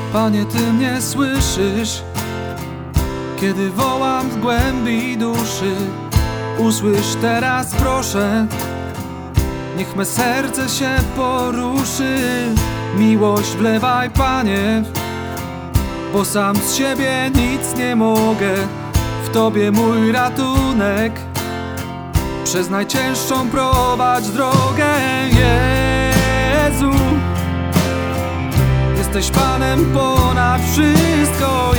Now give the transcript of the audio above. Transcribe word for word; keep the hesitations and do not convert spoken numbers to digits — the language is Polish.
Panie, Ty mnie słyszysz, kiedy wołam w głębi duszy. Usłysz teraz, proszę, niech me serce się poruszy. Miłość wlewaj, Panie, bo sam z siebie nic nie mogę. W Tobie mój ratunek, przez najcięższą prowadź drogę. Jezu, jesteś Panem ponad wszystko.